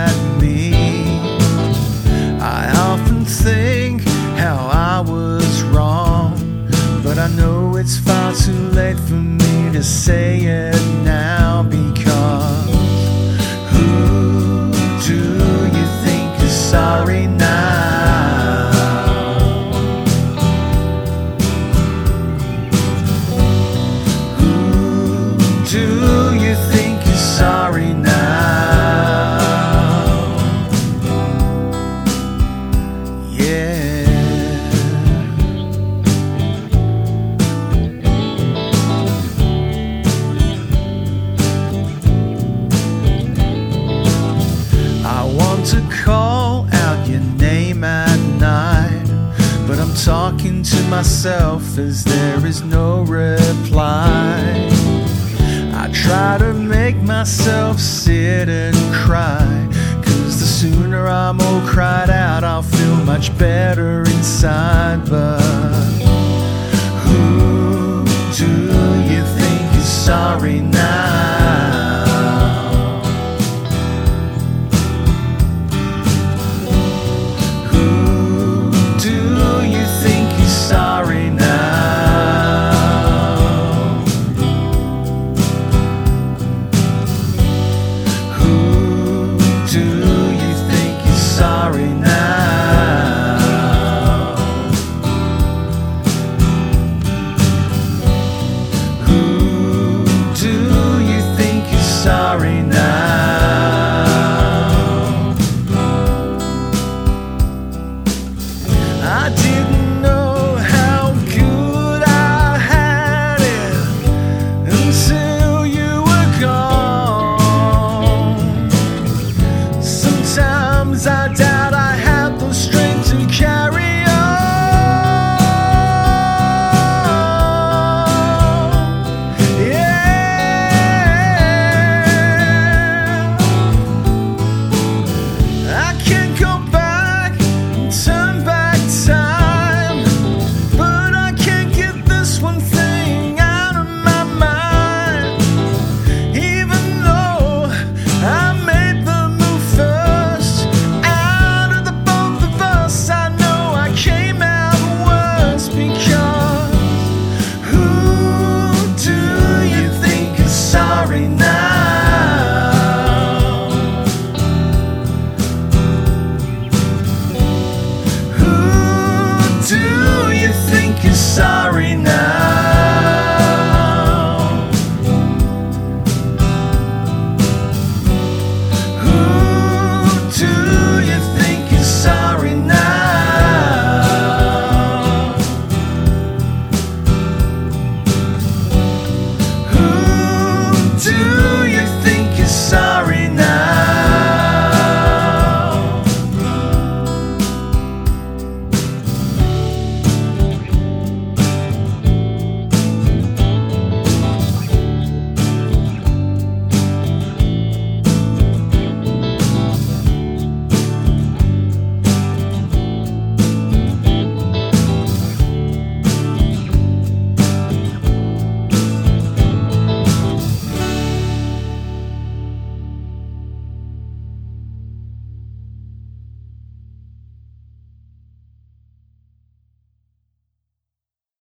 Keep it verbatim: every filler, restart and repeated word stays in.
at me. I often think how I was wrong, but I know it's far too late for me to say it now, because who do you think is sorry now? Who do you think is sorry now? To call out your name at night, but I'm talking to myself as there is no reply. I try to make myself sit and cry,